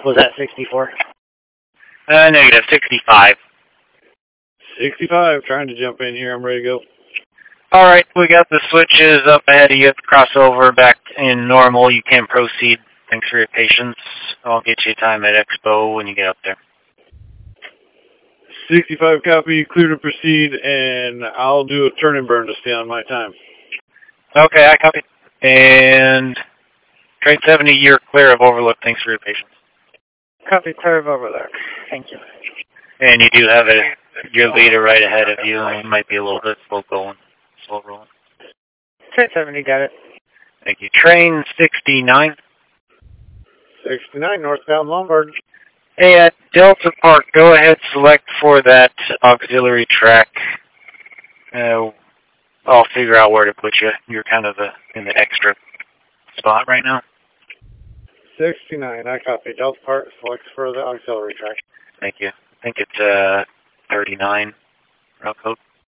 Was that 64? Negative, 65. 65, trying to jump in here. I'm ready to go. Alright, we got the switches up ahead of you. Crossover back in normal. You can proceed. Thanks for your patience. I'll get you time at Expo when you get up there. 65 copy, clear to proceed, and I'll do a turn and burn to stay on my time. Okay, I copy. And Trade 70, you're clear of Overlook. Thanks for your patience. Copy, clear of Overlook. Thank you. And you do have your leader right ahead of you. It might be a little bit slow rolling. Trade 70, got it. Thank you. Train 69. 69, northbound Lombard. Hey, at Delta Park, go ahead, select for that auxiliary track. I'll figure out where to put you. You're kind of in the extra spot right now. 69, I copy. Delta Park, select for the auxiliary track. Thank you. I think it's 39 route code.